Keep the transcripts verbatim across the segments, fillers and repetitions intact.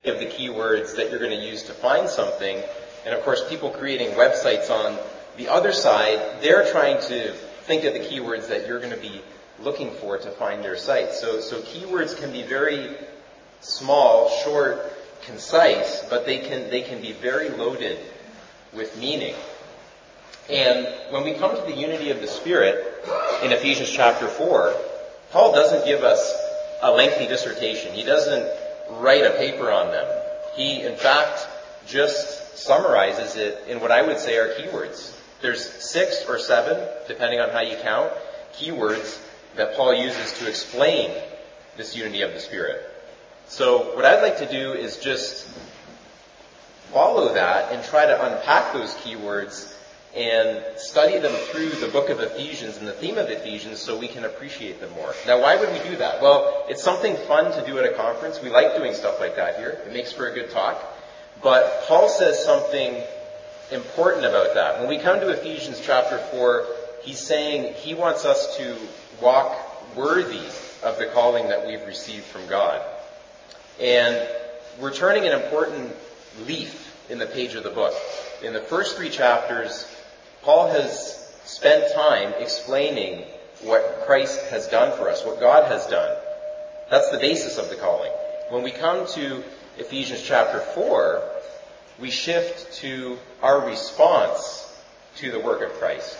of the keywords that you're going to use to find something. And of course, people creating websites on the other side, they're trying to think of the keywords that you're going to be looking for to find their site. So, so keywords can be very small, short, concise, but they can they can be very loaded with meaning. And when we come to the unity of the Spirit in Ephesians chapter four, Paul doesn't give us a lengthy dissertation. He doesn't write a paper on them. He, in fact, just summarizes it in what I would say are keywords. There's six or seven, depending on how you count, keywords that Paul uses to explain this unity of the Spirit. So what I'd like to do is just follow that and try to unpack those keywords and study them through the book of Ephesians and the theme of Ephesians so we can appreciate them more. Now, why would we do that? Well, it's something fun to do at a conference. We like doing stuff like that here. It makes for a good talk. But Paul says something important about that. When we come to Ephesians chapter four, he's saying he wants us to walk worthy of the calling that we've received from God. And we're turning an important leaf in the page of the book. In the first three chapters, Paul has spent time explaining what Christ has done for us, what God has done. That's the basis of the calling. When we come to Ephesians chapter four, we shift to our response to the work of Christ.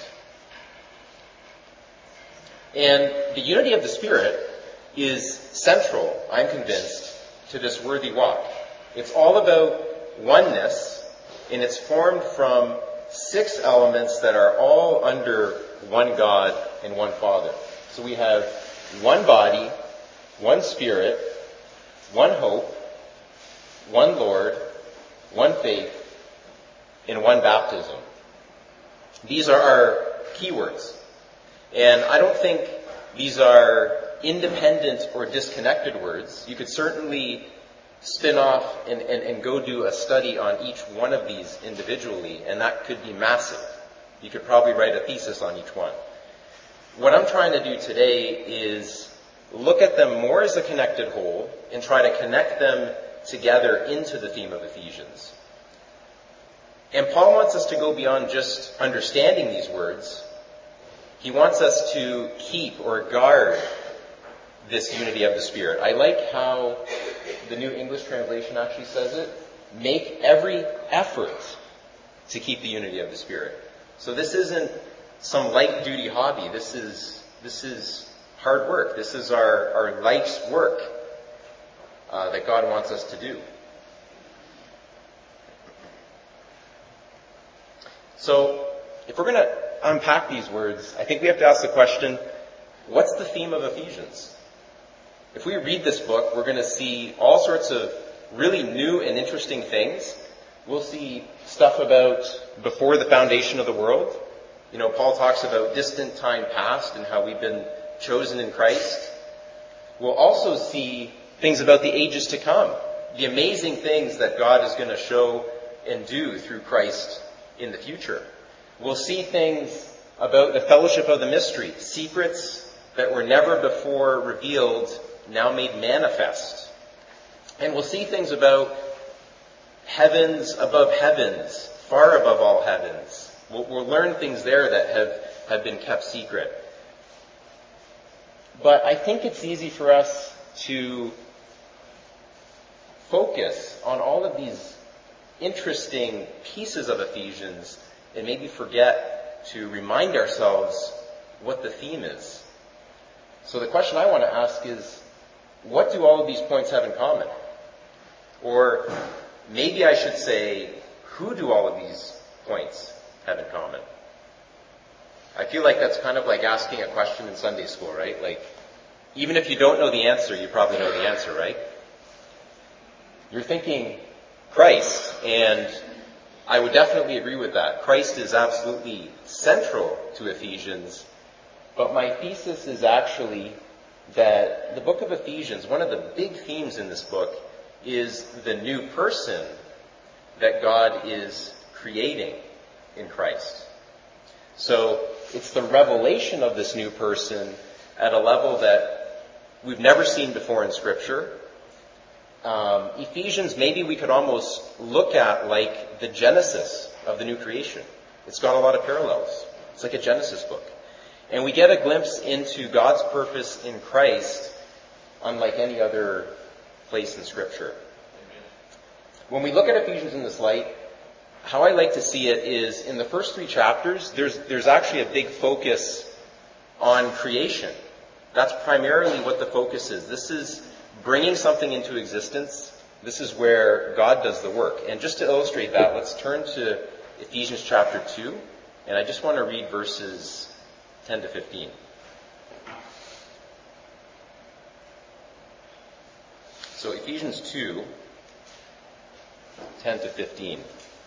And the unity of the Spirit is central, I'm convinced, to this worthy walk. It's all about oneness, and it's formed from six elements that are all under one God and one Father. So we have one body, one Spirit, one hope, one Lord, one faith, and one baptism. These are our keywords. And I don't think these are independent or disconnected words. You could certainly spin off and, and, and go do a study on each one of these individually, and that could be massive. You could probably write a thesis on each one. What I'm trying to do today is look at them more as a connected whole and try to connect them together into the theme of Ephesians. And Paul wants us to go beyond just understanding these words. He wants us to keep or guard this unity of the Spirit. I like how the New English Translation actually says it. Make every effort to keep the unity of the Spirit. So this isn't some light-duty hobby. This is this is hard work. This is our, our life's work uh, that God wants us to do. So if we're going to unpack these words, I think we have to ask the question, what's the theme of Ephesians? If we read this book, we're going to see all sorts of really new and interesting things. We'll see stuff about before the foundation of the world. You know, Paul talks about distant time past and how we've been chosen in Christ. We'll also see things about the ages to come, the amazing things that God is going to show and do through Christ in the future. We'll see things about the fellowship of the mystery, secrets that were never before revealed, now made manifest. And we'll see things about heavens above heavens, far above all heavens. We'll, we'll learn things there that have, have been kept secret. But I think it's easy for us to focus on all of these interesting pieces of Ephesians and maybe forget to remind ourselves what the theme is. So the question I want to ask is, what do all of these points have in common? Or maybe I should say, who do all of these points have in common? I feel like that's kind of like asking a question in Sunday school, right? Like, even if you don't know the answer, you probably know the answer, right? You're thinking Christ, and I would definitely agree with that. Christ is absolutely central to Ephesians, but my thesis is actually that the book of Ephesians, one of the big themes in this book, is the new person that God is creating in Christ. So it's the revelation of this new person at a level that we've never seen before in Scripture, um, Ephesians, maybe we could almost look at like the Genesis of the new creation. It's got a lot of parallels. It's like a Genesis book. And we get a glimpse into God's purpose in Christ unlike any other place in Scripture. When we look at Ephesians in this light, how I like to see it is in the first three chapters, there's, there's actually a big focus on creation. That's primarily what the focus is. This is bringing something into existence. This is where God does the work. And just to illustrate that, let's turn to Ephesians chapter two. And I just want to read verses ten to fifteen. So Ephesians two, ten to fifteen.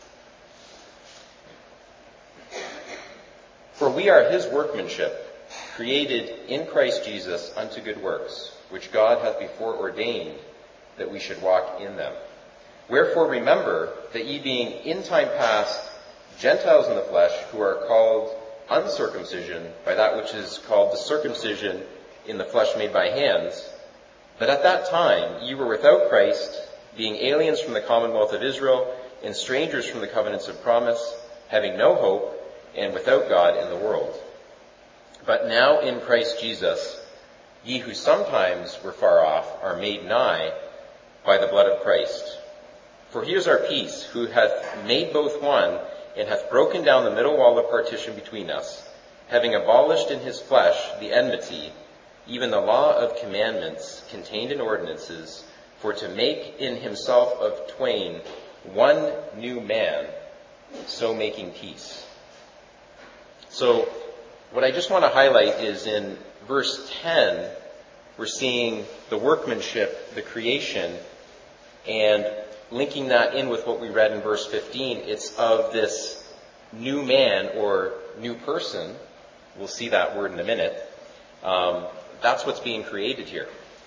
For we are his workmanship, created in Christ Jesus unto good works, which God hath before ordained that we should walk in them. Wherefore remember that ye being in time past Gentiles in the flesh, who are called uncircumcision by that which is called the circumcision in the flesh made by hands, that at that time ye were without Christ, being aliens from the commonwealth of Israel, and strangers from the covenants of promise, having no hope, and without God in the world. But now in Christ Jesus, ye who sometimes were far off are made nigh by the blood of Christ. For he is our peace, who hath made both one, and hath broken down the middle wall of partition between us, having abolished in his flesh the enmity, even the law of commandments contained in ordinances, for to make in himself of twain one new man, so making peace. So what I just want to highlight is in verse ten, we're seeing the workmanship, the creation, and linking that in with what we read in verse fifteen, it's of this new man or new person. We'll see that word in a minute. Um, that's what's being created here.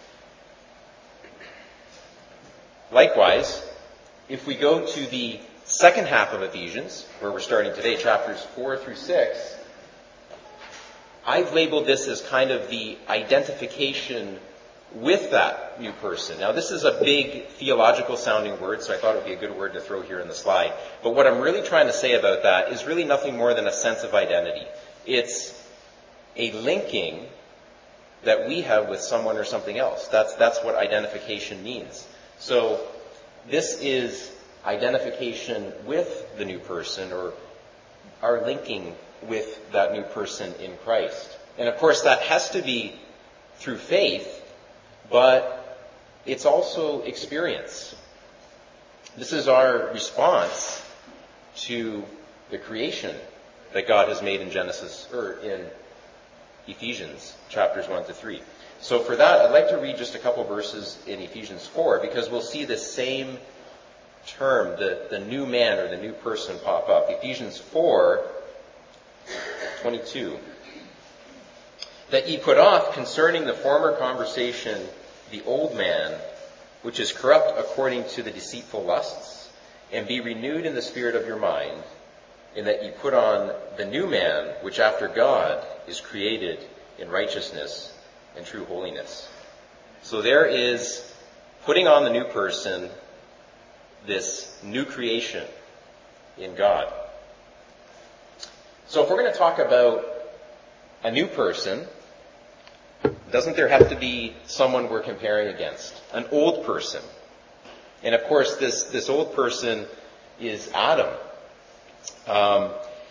Likewise, if we go to the second half of Ephesians, where we're starting today, chapters four through six, I've labeled this as kind of the identification with that new person. Now, this is a big theological sounding word, so I thought it would be a good word to throw here in the slide. But what I'm really trying to say about that is really nothing more than a sense of identity. It's a linking that we have with someone or something else. That's, that's what identification means. So this is identification with the new person, or our linking with that new person in Christ. And of course, that has to be through faith, but it's also experience. This is our response to the creation that God has made in Genesis, or in Ephesians chapters one to three. So for that, I'd like to read just a couple verses in Ephesians four, because we'll see the same term, the, the new man or the new person, pop up. Ephesians four, twenty-two. That ye put off concerning the former conversation the old man, which is corrupt according to the deceitful lusts, and be renewed in the spirit of your mind, in that ye put on the new man, which after God is created in righteousness and true holiness. So there is putting on the new person, this new creation in God. So if we're going to talk about a new person, doesn't there have to be someone we're comparing against? An old person. And of course, this, this old person is Adam. Um,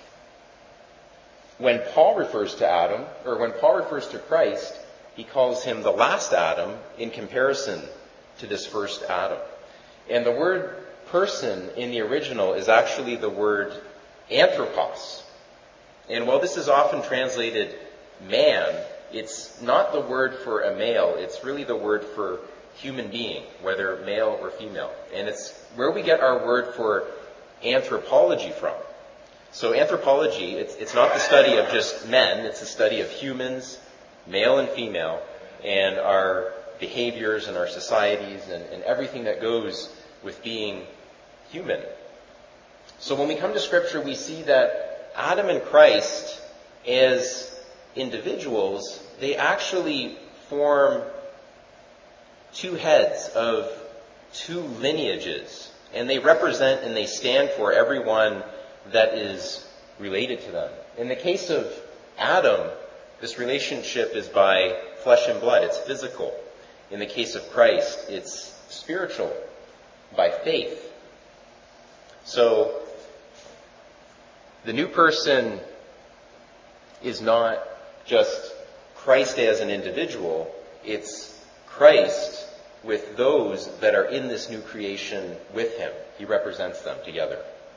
when Paul refers to Adam, or when Paul refers to Christ, he calls him the last Adam in comparison to this first Adam. And the word person in the original is actually the word anthropos. And while this is often translated man, it's not the word for a male, it's really the word for human being, whether male or female. And it's where we get our word for anthropology from. So anthropology, it's, it's not the study of just men, it's the study of humans, male and female, and our behaviors and our societies and, and everything that goes with being human. So when we come to Scripture, we see that Adam and Christ, as individuals, they actually form two heads of two lineages, and they represent and they stand for everyone that is related to them. In the case of Adam, this relationship is by flesh and blood. It's physical. In the case of Christ, it's spiritual, by faith. So, the new person is not just Christ as an individual, it's Christ with those that are in this new creation with him. He represents them together.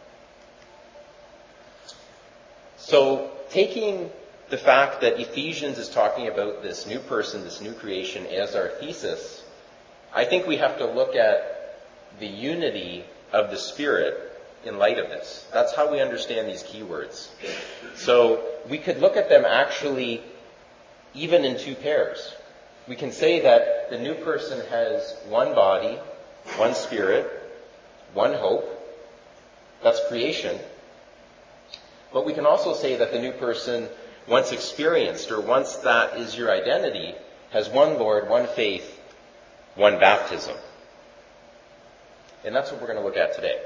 So, taking the fact that Ephesians is talking about this new person, this new creation, as our thesis, I think we have to look at the unity of the Spirit in light of this. That's how we understand these keywords. So we could look at them actually even in two pairs. We can say that the new person has one body, one spirit, one hope. That's creation. But we can also say that the new person, once experienced, or once that is your identity, has one Lord, one faith, one baptism. And that's what we're going to look at today.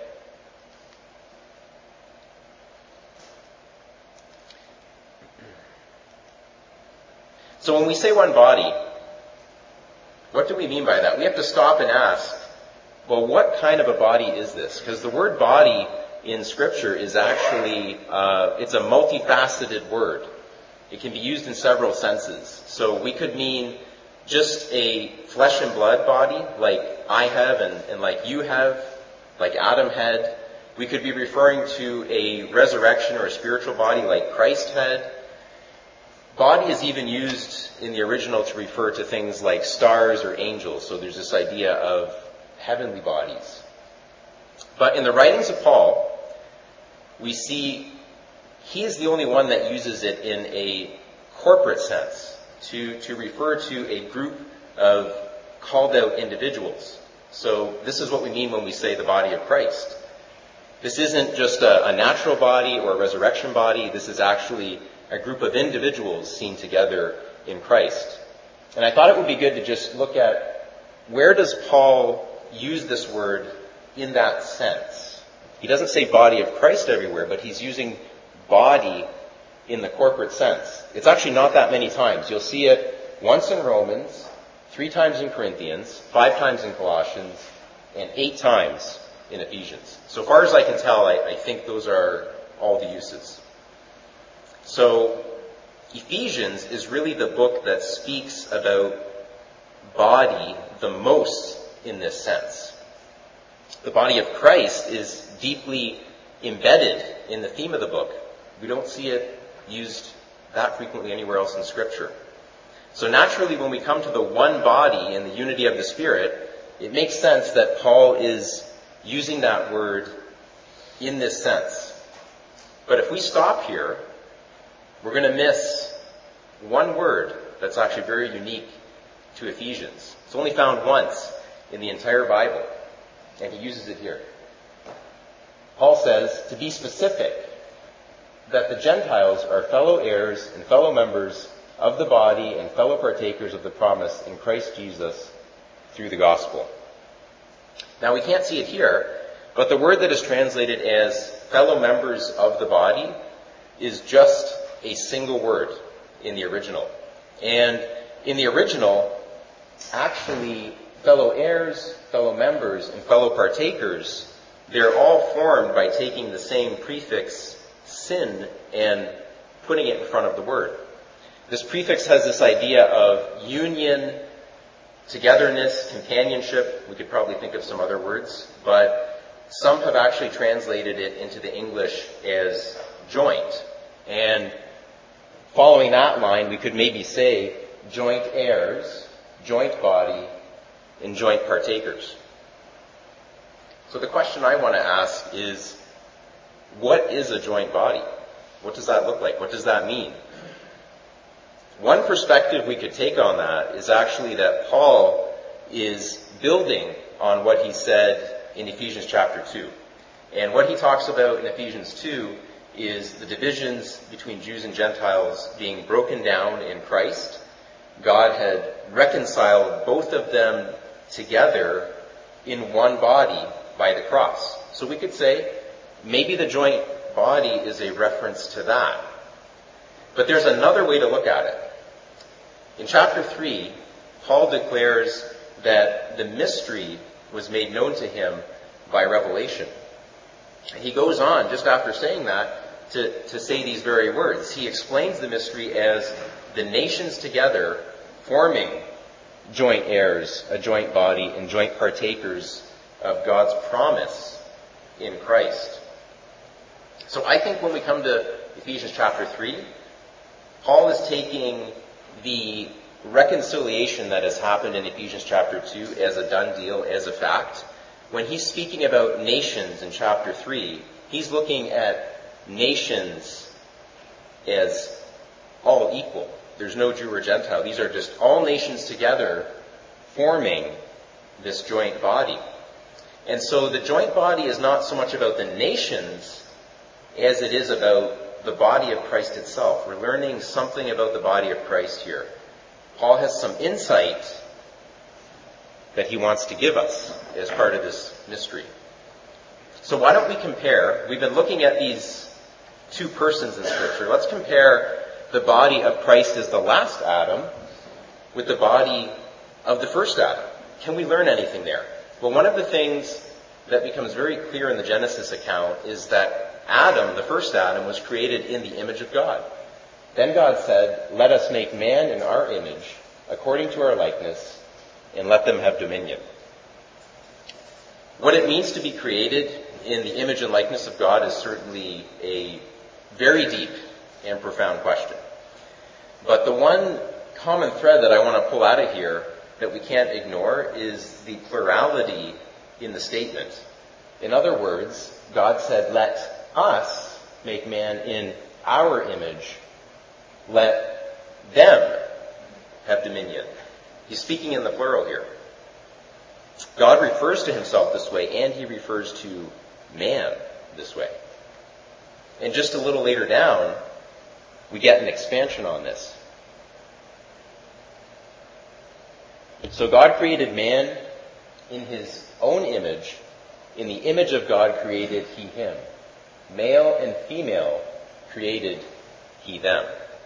So when we say one body, what do we mean by that? We have to stop and ask, well, what kind of a body is this? Because the word body in Scripture is actually, uh, it's a multifaceted word. It can be used in several senses. So we could mean just a flesh and blood body, like I have and, and like you have, like Adam had. We could be referring to a resurrection or a spiritual body like Christ had. Body is even used in the original to refer to things like stars or angels. So there's this idea of heavenly bodies. But in the writings of Paul, we see he is the only one that uses it in a corporate sense to, to refer to a group of called out individuals. So this is what we mean when we say the body of Christ. This isn't just a, a natural body or a resurrection body. This is actually a group of individuals seen together in Christ. And I thought it would be good to just look at where does Paul use this word in that sense. He doesn't say body of Christ everywhere, but he's using body in the corporate sense. It's actually not that many times. You'll see it once in Romans, three times in Corinthians, five times in Colossians, and eight times in Ephesians. So far as I can tell, I, I think those are all the uses. So Ephesians is really the book that speaks about body the most in this sense. The body of Christ is deeply embedded in the theme of the book. We don't see it used that frequently anywhere else in Scripture. So naturally, when we come to the one body and the unity of the Spirit, it makes sense that Paul is using that word in this sense. But if we stop here, we're going to miss one word that's actually very unique to Ephesians. It's only found once in the entire Bible, and he uses it here. Paul says, to be specific, that the Gentiles are fellow heirs and fellow members of the body and fellow partakers of the promise in Christ Jesus through the gospel. Now we can't see it here, but the word that is translated as fellow members of the body is just a single word in the original. And in the original, actually, fellow heirs, fellow members, and fellow partakers, they're all formed by taking the same prefix, sin, and putting it in front of the word. This prefix has this idea of union, togetherness, companionship. We could probably think of some other words, but some have actually translated it into the English as joint. And following that line, we could maybe say joint heirs, joint body, and joint partakers. So the question I want to ask is, what is a joint body? What does that look like? What does that mean? One perspective we could take on that is actually that Paul is building on what he said in Ephesians chapter two. And what he talks about in Ephesians two is the divisions between Jews and Gentiles being broken down in Christ. God had reconciled both of them together in one body by the cross. So we could say maybe the joint body is a reference to that. But there's another way to look at it. In chapter three, Paul declares that the mystery was made known to him by revelation. He goes on, just after saying that, to, to say these very words. He explains the mystery as the nations together forming joint heirs, a joint body, and joint partakers of God's promise in Christ. So I think when we come to Ephesians chapter three, Paul is taking the reconciliation that has happened in Ephesians chapter two as a done deal, as a fact. When he's speaking about nations in chapter three, he's looking at nations as all equal. There's no Jew or Gentile. These are just all nations together forming this joint body. And so the joint body is not so much about the nations as it is about the body of Christ itself. We're learning something about the body of Christ here. Paul has some insight that he wants to give us as part of this mystery. So why don't we compare, we've been looking at these two persons in Scripture. Let's compare the body of Christ as the last Adam with the body of the first Adam. Can we learn anything there? Well, one of the things that becomes very clear in the Genesis account is that Adam, the first Adam, was created in the image of God. Then God said, "Let us make man in our image, according to our likeness, and let them have dominion." What it means to be created in the image and likeness of God is certainly a very deep and profound question. But the one common thread that I want to pull out of here that we can't ignore is the plurality in the statement. In other words, God said, "Let us make man in our image. Let them have dominion." He's speaking in the plural here. God refers to himself this way, and he refers to man this way. And just a little later down, we get an expansion on this. So God created man in his own image. In the image of God created he him. Male and female created he them.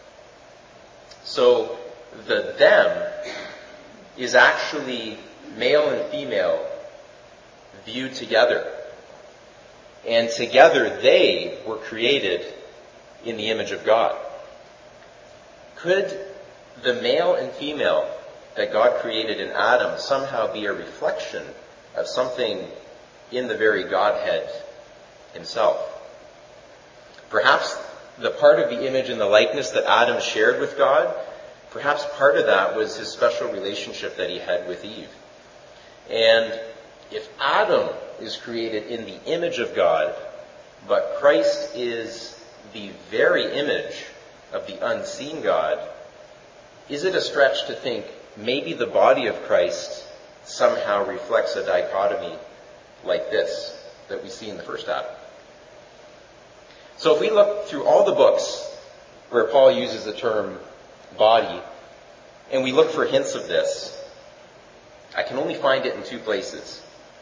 So the them is actually male and female viewed together. And together they were created in the image of God. Could the male and female that God created in Adam somehow be a reflection of something in the very Godhead himself? Perhaps the part of the image and the likeness that Adam shared with God, perhaps part of that was his special relationship that he had with Eve. And if Adam is created in the image of God, but Christ is the very image of the unseen God, is it a stretch to think maybe the body of Christ somehow reflects a dichotomy like this that we see in the first Adam? So if we look through all the books where Paul uses the term body, and we look for hints of this, I can only find it in two places.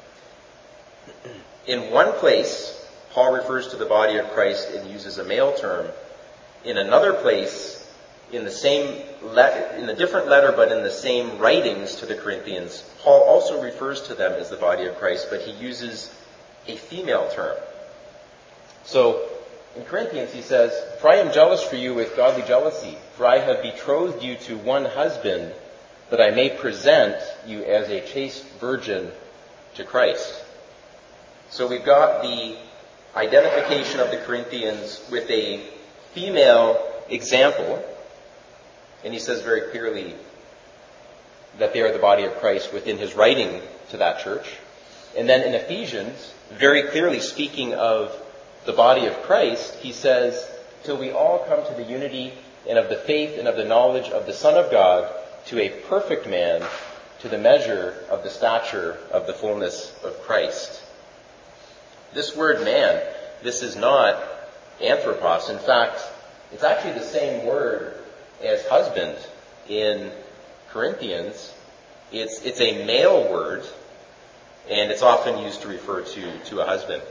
In one place, Paul refers to the body of Christ and uses a male term. In another place, in the same letter, in a different letter, but in the same writings to the Corinthians, Paul also refers to them as the body of Christ, but he uses a female term. So, in Corinthians he says, "For I am jealous for you with godly jealousy, for I have betrothed you to one husband, that I may present you as a chaste virgin to Christ." So we've got the identification of the Corinthians with a female example, and he says very clearly that they are the body of Christ within his writing to that church. And then in Ephesians, very clearly speaking of the body of Christ, he says, "Till we all come to the unity and of the faith and of the knowledge of the Son of God, to a perfect man, to the measure of the stature of the fullness of Christ." This word man, this is not anthropos. In fact, it's actually the same word as husband in Corinthians. It's, it's a male word, and it's often used to refer to, to a husband.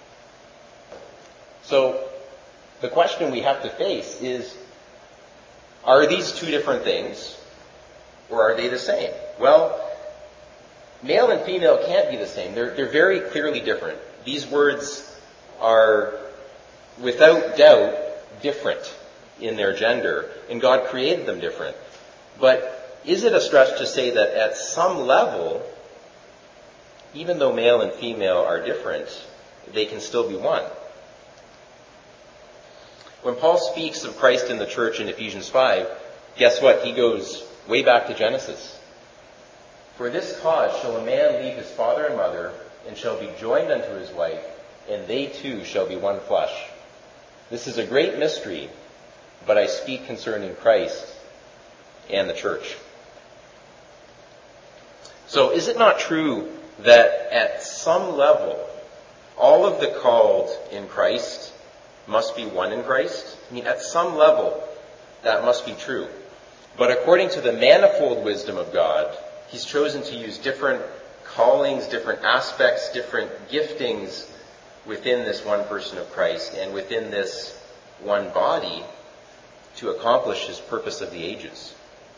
So the question we have to face is, are these two different things, or are they the same? Well, male and female can't be the same. They're, they're very clearly different. These words are, without doubt, different in their gender, and God created them different. But is it a stretch to say that at some level, even though male and female are different, they can still be one? When Paul speaks of Christ in the church in Ephesians five, guess what? He goes way back to Genesis. For this cause shall a man leave his father and mother, and shall be joined unto his wife, and they two shall be one flesh. This is a great mystery, but I speak concerning Christ and the church. So is it not true that at some level, all of the called in Christ must be one in Christ? I mean, at some level, that must be true. But according to the manifold wisdom of God, He's chosen to use different callings, different aspects, different giftings within this one person of Christ and within this one body to accomplish His purpose of the ages.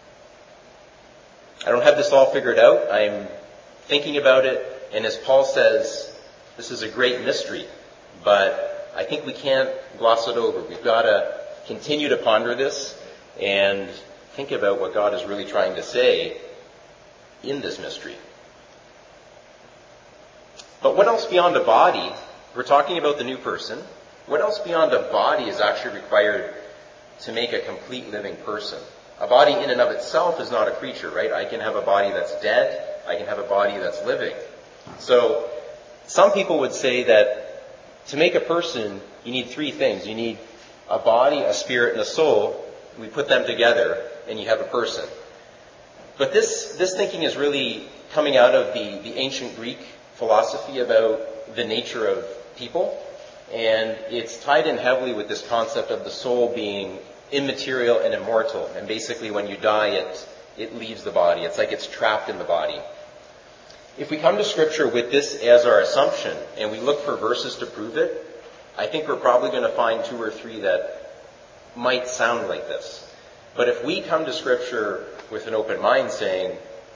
I don't have this all figured out. I'm thinking about it, and as Paul says, this is a great mystery, but I think we can't gloss it over. We've got to continue to ponder this and think about what God is really trying to say in this mystery. But what else beyond a body? We're talking about the new person. What else beyond a body is actually required to make a complete living person? A body in and of itself is not a creature, right? I can have a body that's dead. I can have a body that's living. So some people would say that to make a person, you need three things. You need a body, a spirit, and a soul. We put them together, and you have a person. But this, this thinking is really coming out of the, the ancient Greek philosophy about the nature of people. And it's tied in heavily with this concept of the soul being immaterial and immortal. And basically when you die, it, it leaves the body. It's like it's trapped in the body. If we come to Scripture with this as our assumption, and we look for verses to prove it, I think we're probably going to find two or three that might sound like this. But if we come to Scripture with an open mind saying,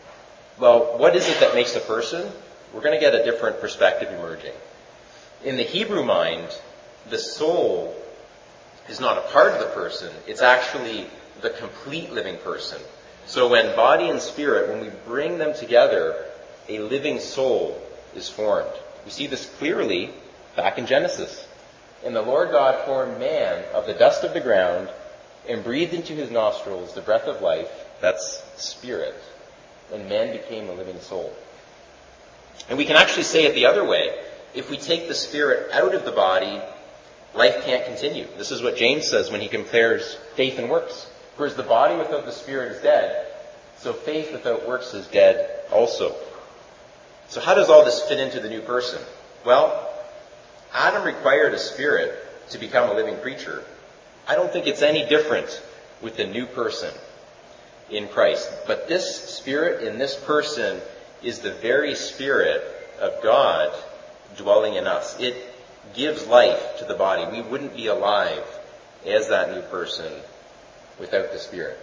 well, what is it that makes a person? We're going to get a different perspective emerging. In the Hebrew mind, the soul is not a part of the person. It's actually the complete living person. So when body and spirit, when we bring them together, a living soul is formed. We see this clearly back in Genesis. And the Lord God formed man of the dust of the ground and breathed into his nostrils the breath of life, that's spirit, and man became a living soul. And we can actually say it the other way. If we take the spirit out of the body, life can't continue. This is what James says when he compares faith and works. Whereas the body without the spirit is dead, so faith without works is dead also. So how does all this fit into the new person? Well, Adam required a spirit to become a living creature. I don't think it's any different with the new person in Christ. But this spirit in this person is the very Spirit of God dwelling in us. It gives life to the body. We wouldn't be alive as that new person without the Spirit.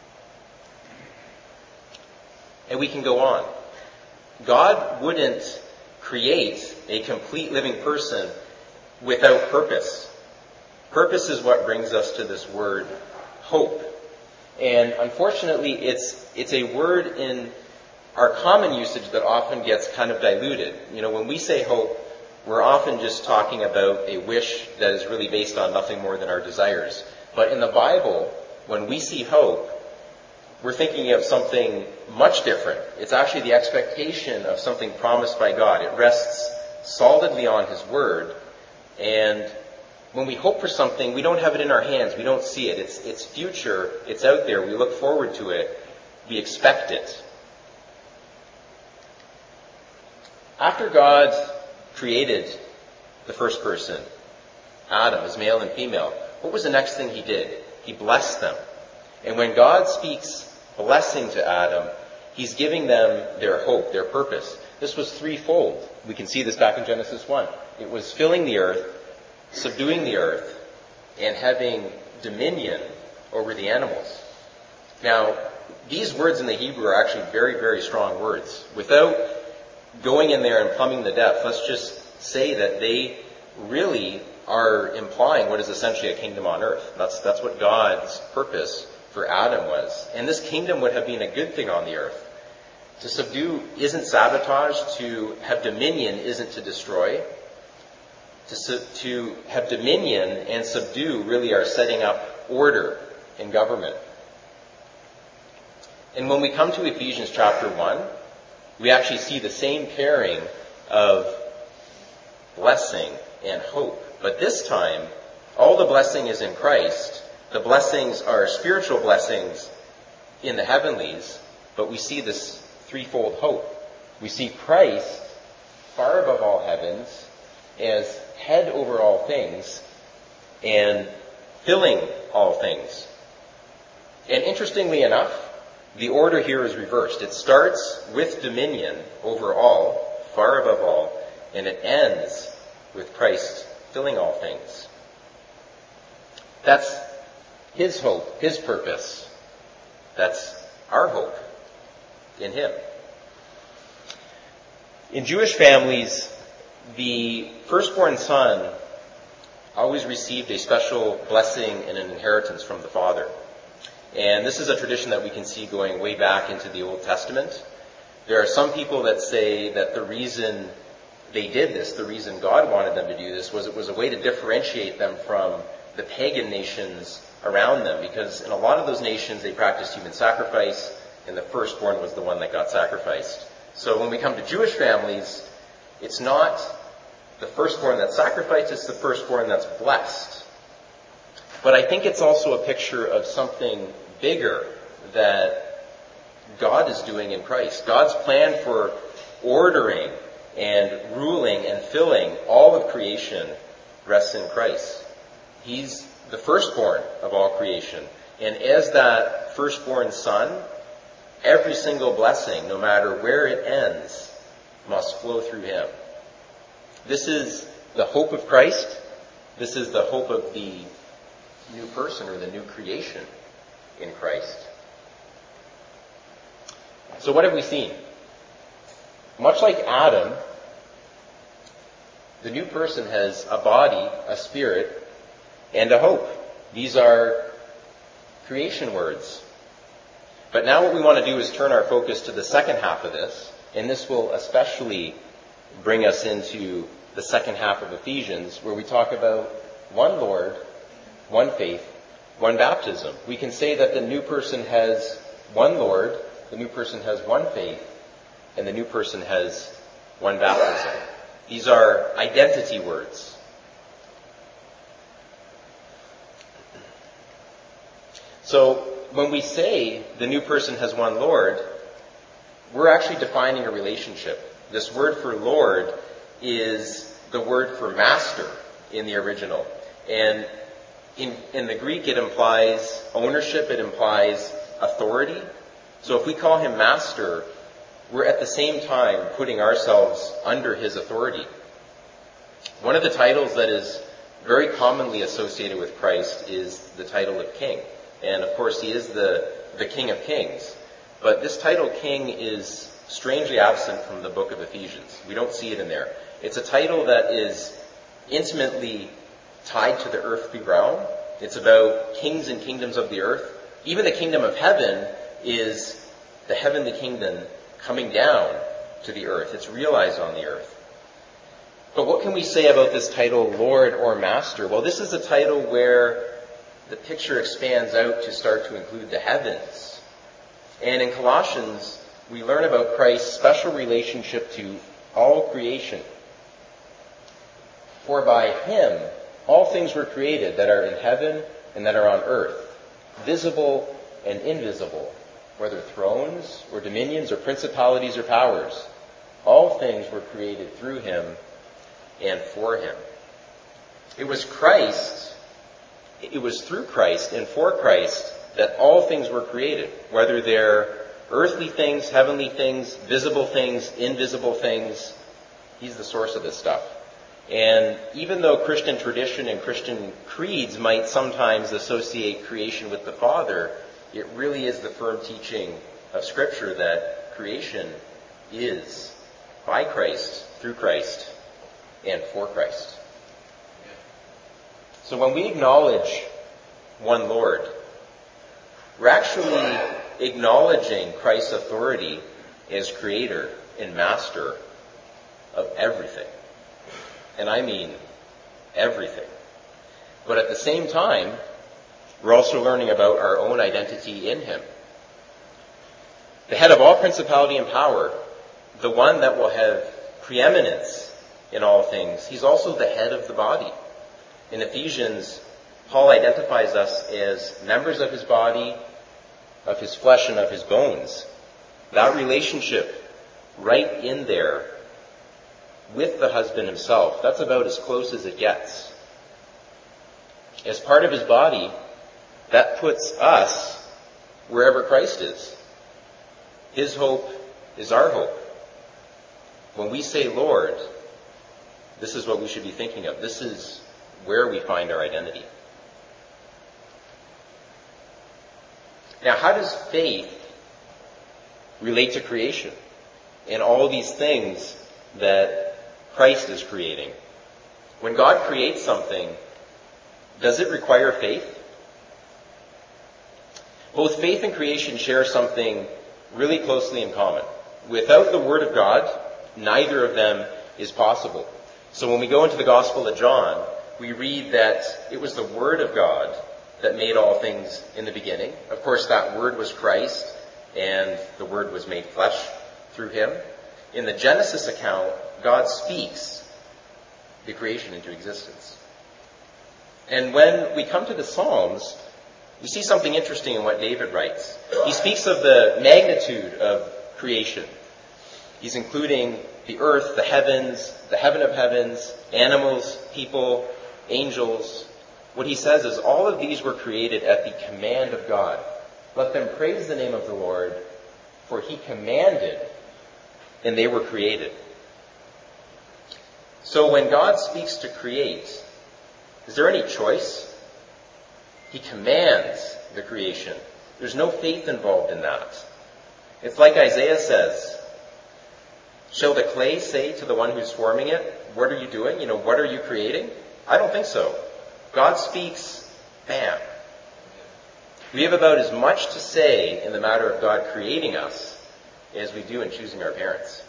And we can go on. God wouldn't create a complete living person without purpose. Purpose is what brings us to this word, hope. And unfortunately, it's it's a word in our common usage that often gets kind of diluted. You know, when we say hope, we're often just talking about a wish that is really based on nothing more than our desires. But in the Bible, when we see hope, we're thinking of something much different. It's actually the expectation of something promised by God. It rests solidly on His Word. And when we hope for something, we don't have it in our hands. We don't see it. It's, it's future. It's out there. We look forward to it. We expect it. After God created the first person, Adam, as male and female, what was the next thing He did? He blessed them. And when God speaks blessing to Adam, He's giving them their hope, their purpose. this was threefold. We can see this back in Genesis one. It was filling the earth, subduing the earth, and having dominion over the animals. Now, these words in the Hebrew are actually very, very strong words. Without going in there and plumbing the depth, let's just say that they really are implying what is essentially a kingdom on earth. That's, that's what God's purpose for Adam was. And this kingdom would have been a good thing on the earth. To subdue isn't sabotage. To have dominion isn't to destroy. To, su- to have dominion and subdue really are setting up order in government. And when we come to Ephesians chapter one, we actually see the same pairing of blessing and hope. But this time, all the blessing is in Christ. The blessings are spiritual blessings in the heavenlies, but we see this threefold hope. We see Christ far above all heavens as head over all things and filling all things. And interestingly enough, the order here is reversed. It starts with dominion over all, far above all, and it ends with Christ filling all things. That's his hope, his purpose. That's our hope in him. In Jewish families, the firstborn son always received a special blessing and an inheritance from the father. And this is a tradition that we can see going way back into the Old Testament. There are some people that say that the reason they did this, the reason God wanted them to do this, was it was a way to differentiate them from the pagan nations around them. Because in a lot of those nations, they practiced human sacrifice, and the firstborn was the one that got sacrificed. So when we come to Jewish families, it's not the firstborn that's sacrificed, it's the firstborn that's blessed. But I think it's also a picture of something bigger that God is doing in Christ. God's plan for ordering and ruling and filling all of creation rests in Christ. He's the firstborn of all creation. And as that firstborn son, every single blessing, no matter where it ends, must flow through him. This is the hope of Christ. This is the hope of the new person or the new creation in Christ. So what have we seen? Much like Adam, the new person has a body, a spirit, and a hope. These are creation words. But now what we want to do is turn our focus to the second half of this, and this will especially bring us into the second half of Ephesians, where we talk about one Lord, one faith, one baptism. We can say that the new person has one Lord, the new person has one faith, and the new person has one baptism. These are identity words. So when we say the new person has one Lord, we're actually defining a relationship. This word for Lord is the word for master in the original. And in, in the Greek, it implies ownership, it implies authority. So if we call him master, we're at the same time putting ourselves under his authority. One of the titles that is very commonly associated with Christ is the title of king. And of course, he is the, the King of Kings. But this title king is strangely absent from the book of Ephesians. We don't see it in there. It's a title that is intimately tied to the earthly realm. It's about kings and kingdoms of the earth. Even the kingdom of heaven is the heavenly kingdom coming down to the earth. It's realized on the earth. But what can we say about this title, Lord or Master? Well, this is a title where the picture expands out to start to include the heavens. And in Colossians, we learn about Christ's special relationship to all creation. For by him, all things were created that are in heaven and that are on earth, visible and invisible, whether thrones or dominions or principalities or powers. All things were created through him and for him. It was Christ, it was through Christ and for Christ that all things were created, whether they're Earthly things, heavenly things, visible things, invisible things. He's the source of this stuff. And even though Christian tradition and Christian creeds might sometimes associate creation with the Father, it really is the firm teaching of Scripture that creation is by Christ, through Christ, and for Christ. So when we acknowledge one Lord, we're actually acknowledging Christ's authority as creator and master of everything. And I mean everything. But at the same time, we're also learning about our own identity in him. The head of all principality and power, the one that will have preeminence in all things, he's also the head of the body. In Ephesians, Paul identifies us as members of his body, of his flesh, and of his bones. That relationship right in there with the husband himself, that's about as close as it gets. As part of his body, that puts us wherever Christ is. His hope is our hope. When we say Lord, this is what we should be thinking of. This is where we find our identity. Now, how does faith relate to creation and all these things that Christ is creating? When God creates something, does it require faith? Both faith and creation share something really closely in common. Without the Word of God, neither of them is possible. So when we go into the Gospel of John, we read that it was the Word of God that made all things in the beginning. Of course, that Word was Christ, and the Word was made flesh through him. In the Genesis account, God speaks the creation into existence. And when we come to the Psalms, we see something interesting in what David writes. He speaks of the magnitude of creation. He's including the earth, the heavens, the heaven of heavens, animals, people, angels. What he says is all of these were created at the command of God. Let them praise the name of the Lord, for he commanded, and they were created. So when God speaks to create, is there any choice? He commands the creation. There's no faith involved in that. It's like Isaiah says, shall the clay say to the one who's forming it, what are you doing? You know, what are you creating? I don't think so. God speaks, bam. We have about as much to say in the matter of God creating us as we do in choosing our parents.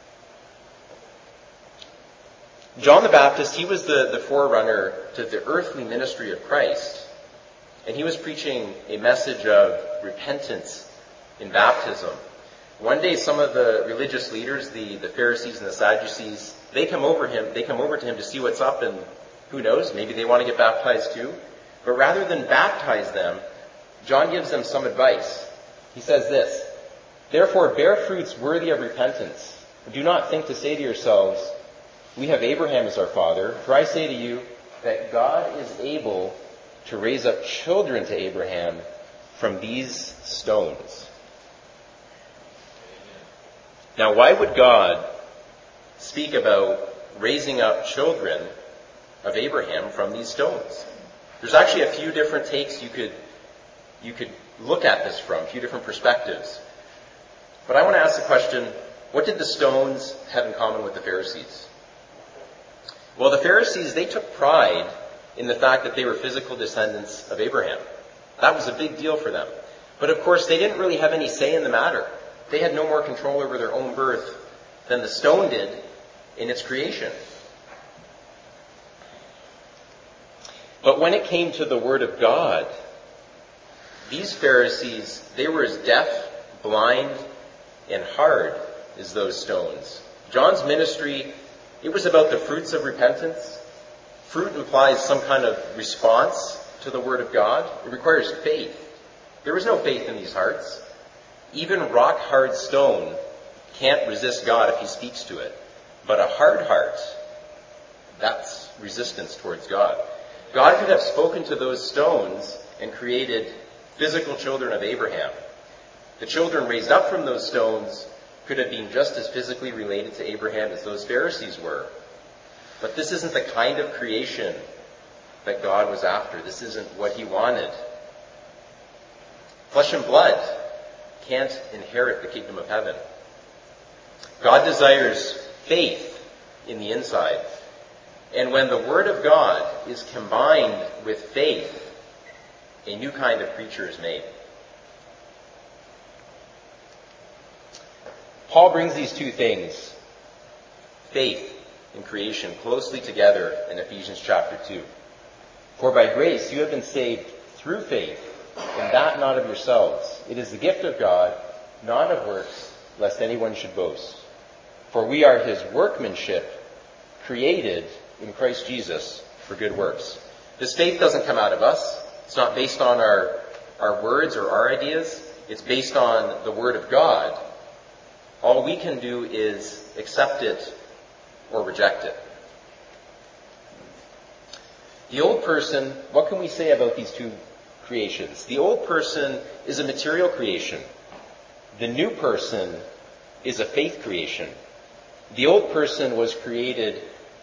John the Baptist, he was the, the forerunner to the earthly ministry of Christ. And he was preaching a message of repentance in baptism. One day some of the religious leaders, the, the Pharisees and the Sadducees, they come over him, they come over to him to see what's up, and who knows, maybe they want to get baptized too. But rather than baptize them, John gives them some advice. He says this, therefore bear fruits worthy of repentance. Do not think to say to yourselves, we have Abraham as our father. For I say to you that God is able to raise up children to Abraham from these stones. Now, why would God speak about raising up children of Abraham from these stones? There's actually a few different takes you could you could look at this from, a few different perspectives. But I want to ask the question, what did the stones have in common with the Pharisees? Well, the Pharisees, they took pride in the fact that they were physical descendants of Abraham. That was a big deal for them. But of course, they didn't really have any say in the matter. They had no more control over their own birth than the stone did in its creation. But when it came to the Word of God, these Pharisees, they were as deaf, blind, and hard as those stones. John's ministry, it was about the fruits of repentance. Fruit implies some kind of response to the Word of God. It requires faith. There was no faith in these hearts. Even rock-hard stone can't resist God if he speaks to it. But a hard heart, that's resistance towards God. God could have spoken to those stones and created physical children of Abraham. The children raised up from those stones could have been just as physically related to Abraham as those Pharisees were. But this isn't the kind of creation that God was after. This isn't what he wanted. Flesh and blood can't inherit the kingdom of heaven. God desires faith in the inside. And when the Word of God is combined with faith, a new kind of creature is made. Paul brings these two things, faith and creation, closely together in Ephesians chapter two. For by grace you have been saved through faith, and that not of yourselves. It is the gift of God, not of works, lest anyone should boast. For we are his workmanship, created in Christ Jesus for good works. This faith doesn't come out of us. It's not based on our, our words or our ideas. It's based on the Word of God. All we can do is accept it or reject it. The old person, what can we say about these two creations? The old person is a material creation. The new person is a faith creation. The old person was created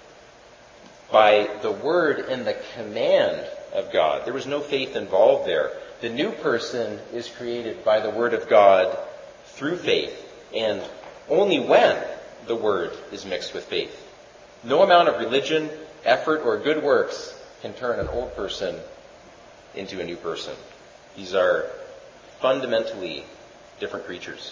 by the word and the command of God. There was no faith involved there. The new person is created by the word of God through faith, and only when the word is mixed with faith. No amount of religion, effort, or good works can turn an old person into a new person. These are fundamentally different creatures.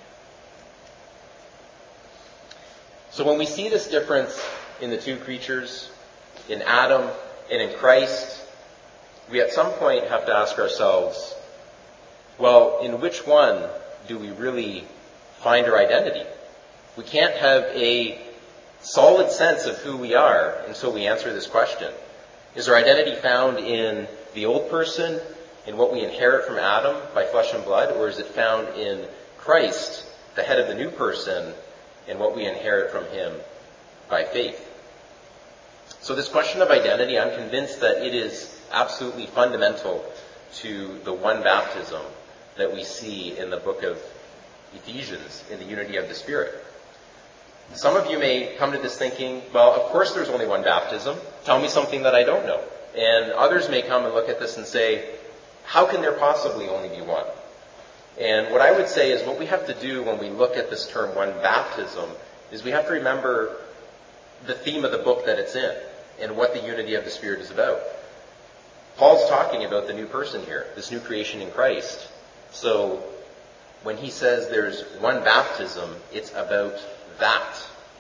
So when we see this difference in the two creatures, in Adam and in Christ, we at some point have to ask ourselves, well, in which one do we really find our identity? We can't have a solid sense of who we are until we answer this question. Is our identity found in the old person, in what we inherit from Adam by flesh and blood, or is it found in Christ, the head of the new person, and what we inherit from him by faith? So this question of identity, I'm convinced that it is absolutely fundamental to the one baptism that we see in the book of Ephesians, in the unity of the Spirit. Some of you may come to this thinking, well, of course there's only one baptism. Tell me something that I don't know. And others may come and look at this and say, how can there possibly only be one? And what I would say is what we have to do when we look at this term one baptism is we have to remember the theme of the book that it's in and what the unity of the Spirit is about. Paul's talking about the new person here, this new creation in Christ. So when he says there's one baptism, it's about that.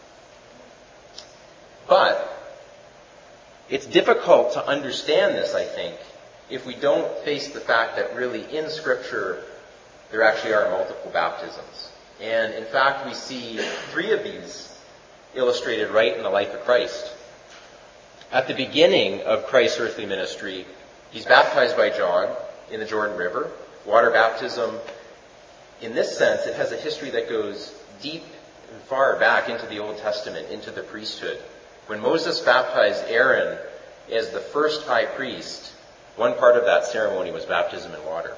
But it's difficult to understand this, I think, if we don't face the fact that really in Scripture there actually are multiple baptisms. And in fact, we see three of these illustrated right in the life of Christ. At the beginning of Christ's earthly ministry, he's baptized by John in the Jordan River. Water baptism, in this sense, it has a history that goes deep and far back into the Old Testament, into the priesthood. When Moses baptized Aaron as the first high priest, one part of that ceremony was baptism in water.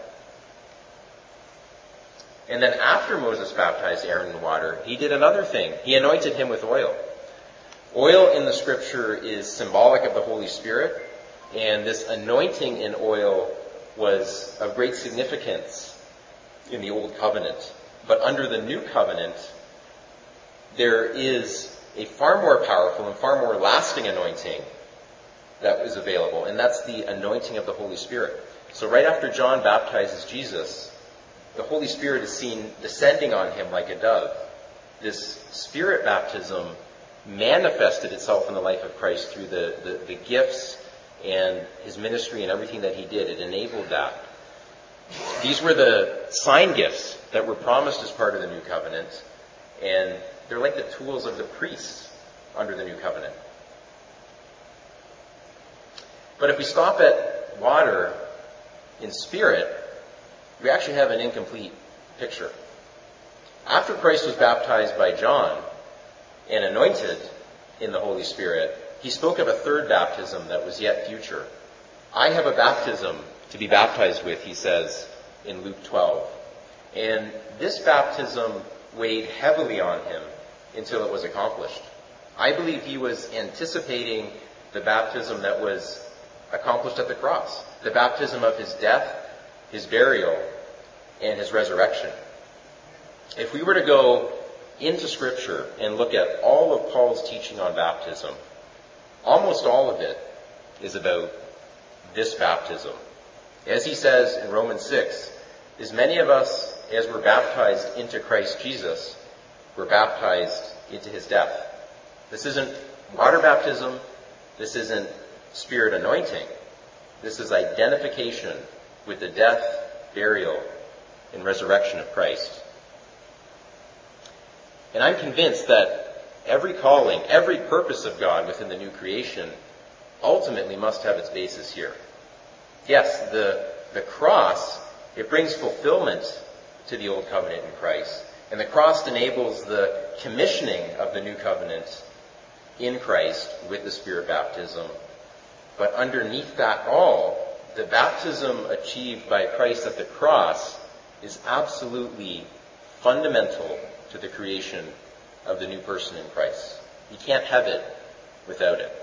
And then after Moses baptized Aaron in water, he did another thing. He anointed him with oil. Oil in the Scripture is symbolic of the Holy Spirit, and this anointing in oil was of great significance in the Old Covenant. But under the New Covenant, there is a far more powerful and far more lasting anointing that is available, and that's the anointing of the Holy Spirit. So right after John baptizes Jesus, the Holy Spirit is seen descending on him like a dove. This Spirit baptism manifested itself in the life of Christ through the, the, the gifts and his ministry and everything that he did. It enabled that. These were the sign gifts that were promised as part of the New Covenant, and they're like the tools of the priests under the New Covenant. But if we stop at water in spirit, we actually have an incomplete picture. After Christ was baptized by John and anointed in the Holy Spirit, he spoke of a third baptism that was yet future. I have a baptism to be baptized with, he says in Luke twelve. And this baptism weighed heavily on him until it was accomplished. I believe he was anticipating the baptism that was accomplished at the cross, the baptism of his death, his burial, and his resurrection. If we were to go into Scripture and look at all of Paul's teaching on baptism, almost all of it is about this baptism. As he says in Romans six, as many of us as were baptized into Christ Jesus were baptized into his death. This isn't water baptism. This isn't Spirit anointing. This is identification with the death, burial, and resurrection of Christ. And I'm convinced that every calling, every purpose of God within the new creation ultimately must have its basis here. Yes, the, the cross, it brings fulfillment to the old covenant in Christ. And the cross enables the commissioning of the new covenant in Christ with the Spirit baptism. But underneath that all, the baptism achieved by Christ at the cross is absolutely fundamental to the creation of the new person in Christ. You can't have it without it.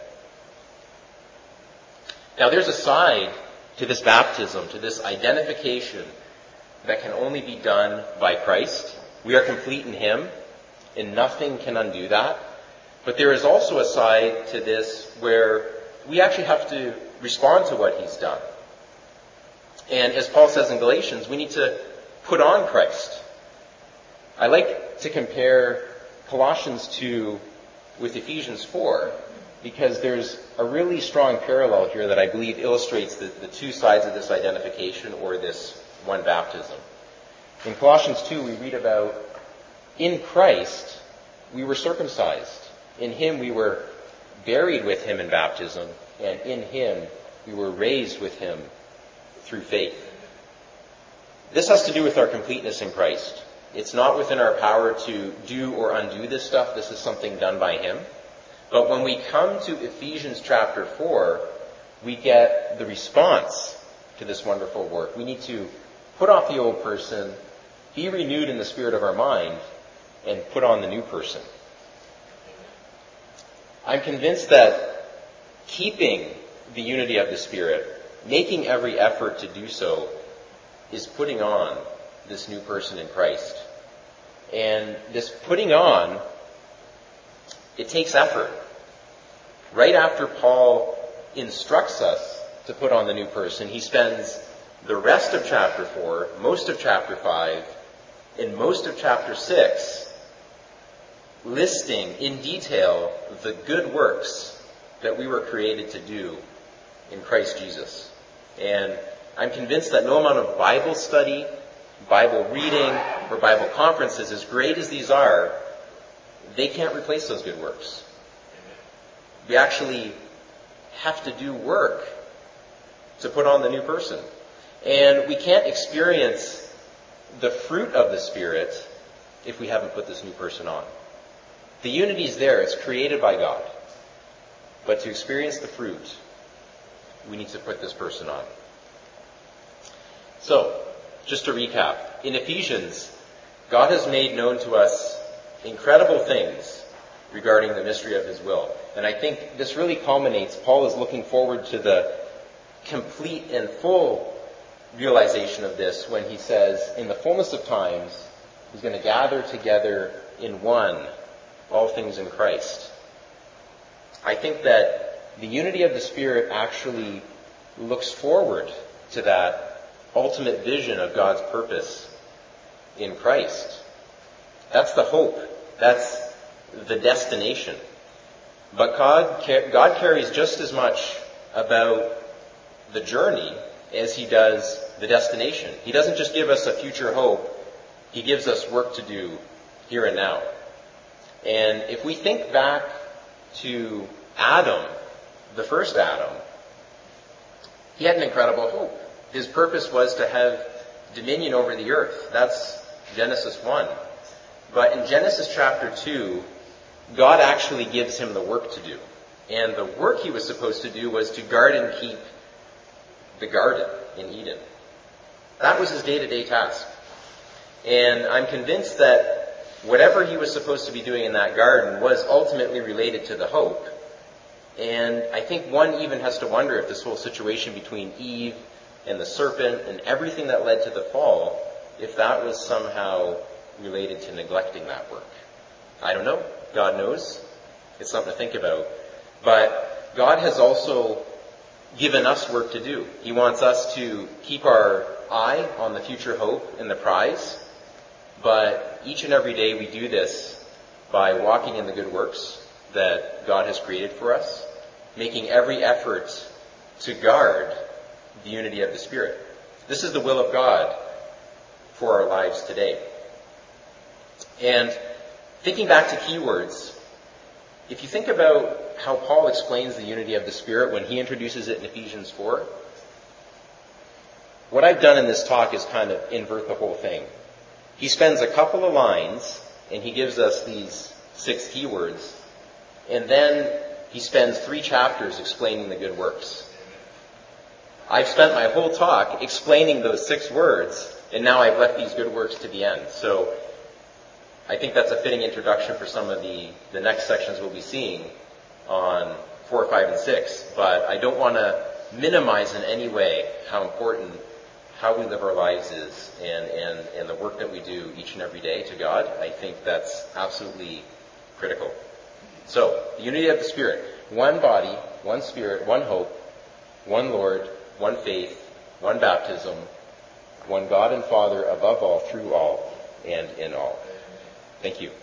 Now there's a side to this baptism, to this identification, that can only be done by Christ. We are complete in him, and nothing can undo that. But there is also a side to this where we actually have to respond to what he's done. And as Paul says in Galatians, we need to put on Christ. I like to compare Colossians two with Ephesians four, because there's a really strong parallel here that I believe illustrates the, the two sides of this identification, or this one baptism. In Colossians two, we read about, in Christ we were circumcised. In him we were buried with him in baptism, and in him we were raised with him through faith. This has to do with our completeness in Christ. It's not within our power to do or undo this stuff. This is something done by him. But when we come to Ephesians chapter four, we get the response to this wonderful work. We need to put off the old person, be renewed in the spirit of our mind, and put on the new person. I'm convinced that keeping the unity of the Spirit, making every effort to do so, is putting on this new person in Christ. And this putting on, it takes effort. Right after Paul instructs us to put on the new person, he spends the rest of chapter four, most of chapter five, and most of chapter six listing in detail the good works that we were created to do in Christ Jesus. And I'm convinced that no amount of Bible study, Bible reading, or Bible conferences, as great as these are, they can't replace those good works. We actually have to do work to put on the new person. And we can't experience the fruit of the Spirit if we haven't put this new person on. The unity is there. It's created by God. But to experience the fruit, we need to put this person on. So, just to recap, in Ephesians, God has made known to us incredible things regarding the mystery of his will. And I think this really culminates, Paul is looking forward to the complete and full realization of this when he says, in the fullness of times, he's going to gather together in one all things in Christ. I think that the unity of the Spirit actually looks forward to that ultimate vision of God's purpose in Christ. That's the hope. That's the destination. But God, God cares just as much about the journey as he does the destination. He doesn't just give us a future hope. He gives us work to do here and now. And if we think back to Adam, the first Adam, he had an incredible hope. His purpose was to have dominion over the earth. That's Genesis one. But in Genesis chapter two, God actually gives him the work to do. And the work he was supposed to do was to guard and keep the garden in Eden. That was his day-to-day task. And I'm convinced that whatever he was supposed to be doing in that garden was ultimately related to the hope. And I think one even has to wonder if this whole situation between Eve and the serpent and everything that led to the fall, if that was somehow related to neglecting that work. I don't know. God knows. It's something to think about. But God has also given us work to do. He wants us to keep our eye on the future hope and the prize. But each and every day we do this by walking in the good works that God has created for us, making every effort to guard the unity of the Spirit. This is the will of God for our lives today. And thinking back to keywords, if you think about how Paul explains the unity of the Spirit when he introduces it in Ephesians four, what I've done in this talk is kind of invert the whole thing. He spends a couple of lines and he gives us these six keywords, and then he spends three chapters explaining the good works. I've spent my whole talk explaining those six words, and now I've left these good works to the end. So I think that's a fitting introduction for some of the, the next sections we'll be seeing on four, five, and six. But I don't want to minimize in any way how important how we live our lives is and, and, and the work that we do each and every day to God. I think that's absolutely critical. So, the unity of the Spirit. One body, one Spirit, one hope, one Lord, one faith, one baptism, one God and Father above all, through all, and in all. Thank you.